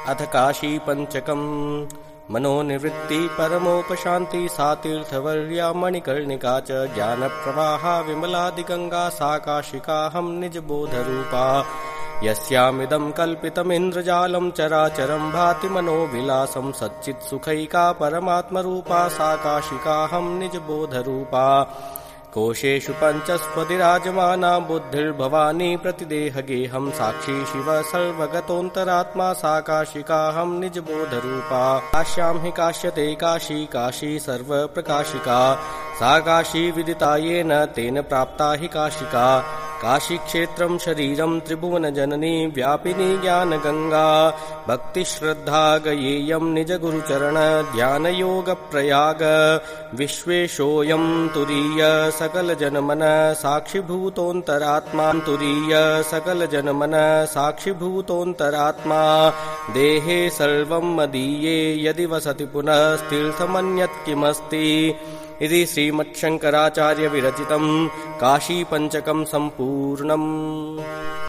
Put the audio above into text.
अथ काशी पंचकम् मनोनिवृत्ति परमोपशान्ति सा तीर्थवर्या मणिकर्णिका च ज्ञानप्रवाहा विमलादिगंगा सा काशिकाहं निजबोधरूपा यस्यामिदं कल्पितमिन्द्रजालं चराचरं भाति मनोविलासं सच्चित्सुखैका परमात्मरूपा सा काशिकाहं निजबोधरूपा कोशेषु पञ्चस्पतिराजमाना बुद्धिर्भवानी प्रतिदेहगेहं साक्षी शिव सर्वगतोऽन्तरात्मा सा काशिकाहं निजबोधरूपा काश्यां हि काश्यते काशी काशी सर्वप्रकाशिका सा काशी विदिता येन तेन प्राप्ता हि काशिका काशीक्षेत्रं शरीरं त्रिभुवनजननी व्यापिनी ज्ञानगंगा भक्तिश्रद्धा गयेयं निजगुरुचरण ध्यानयोगप्रयाग विश्वेशोऽयं तुरीय सकलजनमन साक्षिभूतोऽन्तरात्मा तुरीय सकलजनमन साक्षिभूतोऽन्तरात्मा देहे सर्वं मदीये यदि वसति पुनस्तीर्थमन्यत् किमस्ति इति श्रीमच्छंकराचार्य विरचितं काशीपंचकं सम्पूर्णम्।